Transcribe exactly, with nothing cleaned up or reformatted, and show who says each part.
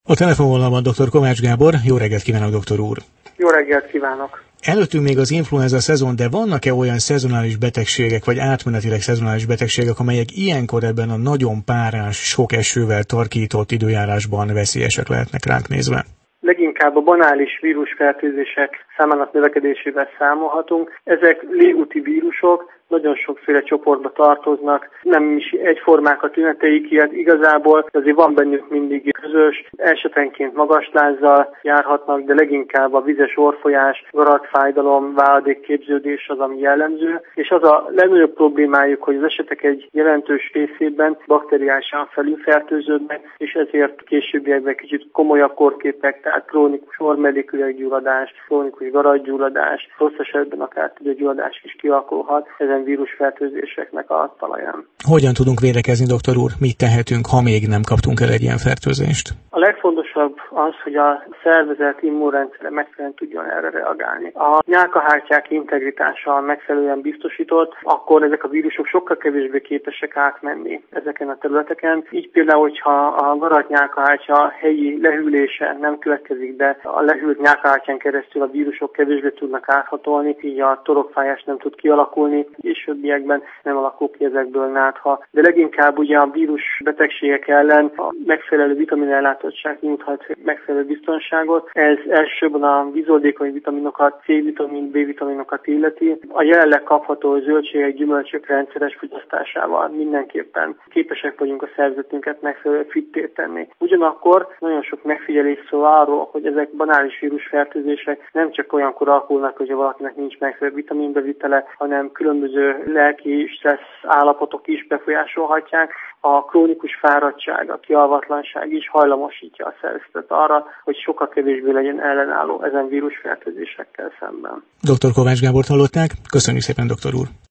Speaker 1: A telefonvonalban dr. Kovács Gábor. Jó reggelt kívánok, doktor úr!
Speaker 2: Jó reggelt kívánok!
Speaker 1: Előttünk még az influenza szezon, de vannak-e olyan szezonális betegségek, vagy átmenetileg szezonális betegségek, amelyek ilyenkor ebben a nagyon párás, sok esővel tarkított időjárásban veszélyesek lehetnek ránk nézve?
Speaker 2: Leginkább a banális vírusfertőzések számának növekedésével számolhatunk. Ezek légúti vírusok, nagyon sokféle csoportba tartoznak, nem is egyformák a tüneteik, ilyet igazából, azért van bennük mindig közös, esetenként magaslázzal járhatnak, de leginkább a vizes orrfolyás, garatfájdalom, váladékképződés az, ami jellemző, és az a legnagyobb problémájuk, hogy az esetek egy jelentős részében bakteriálisan felülfertőződnek, és ezért későbbiekben kicsit komolyabb kórképek, tehát krónikus orrmelléküreggyulladás, krónikus garatgyulladás, rossz esetben akár tüdőgyulladás is kialakulhat ezen vírusfertőzéseknek a talaján.
Speaker 1: Hogyan tudunk védekezni, doktor úr? Mit tehetünk, ha még nem kaptunk el egy ilyen fertőzést?
Speaker 2: A legfontosabb az, hogy a szervezet immunrendszere megfelelően tudjon erre reagálni. A nyálkahártyák integritása megfelelően biztosított, akkor ezek a vírusok sokkal kevésbé képesek átmenni ezeken a területeken. Így például, hogyha a garatnyálkahártya helyi lehűlése nem következik be, a lehűlt nyálkahártyán keresztül a vírusok kevésbé tudnak áthatolni, így a torokfájás nem tud kialakulni, későbbiekben nem alakul ki ezekből nátha. De leginkább ugye a vírus betegségek ellen a megfelelő vitaminellátottság nyújthat megfelelő biztonságot. Ez elsősorban a vízoldékony vitaminokat, C-vitamin, B-vitaminokat illeti. A jelenleg kapható zöldségek, gyümölcsök rendszeres fogyasztásával mindenképpen képesek vagyunk a szervezetünket megfelelő fitté tenni. Ugyanakkor nagyon sok megfigyelés szól arról, hogy ezek banális vírusfertőzések nem csak olyankor alakulnak, hogyha valakinek nincs megfelelő vitaminbevitele, hanem különböző lelki stressz állapotok is befolyásolhatják. A krónikus fáradtság, a kialvatlanság is hajlamosítja a szervezetet arra, hogy sokkal kevésbé legyen ellenálló ezen vírusfertőzésekkel szemben.
Speaker 1: doktor Kovács Gábort hallották. Köszönjük szépen, doktor úr!